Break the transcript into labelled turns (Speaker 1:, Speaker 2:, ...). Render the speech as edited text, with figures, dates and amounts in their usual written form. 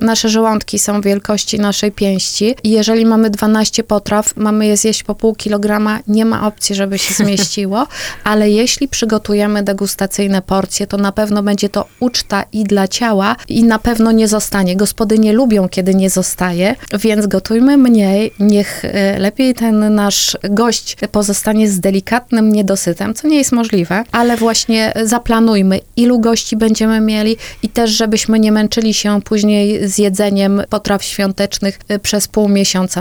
Speaker 1: nasze żołądki są wielkości naszej pięści i jeżeli mamy 12 potraw, mamy je zjeść po pół kilograma, nie ma opcji, żeby się zmieściło, ale jeśli przygotujemy degustacyjne porcje, to na pewno będzie to uczta i dla ciała i na pewno nie zostanie. Gospodynie lubią, kiedy nie zostaje, więc gotujmy mniej, niech lepiej ten nasz gość pozostanie z delikatnym niedosytem, co nie jest możliwe, ale właśnie zaplanujmy, ilu gości będziemy mieli i też, żebyśmy nie męczyli się później z jedzeniem potraw świątecznych przez pół miesiąca.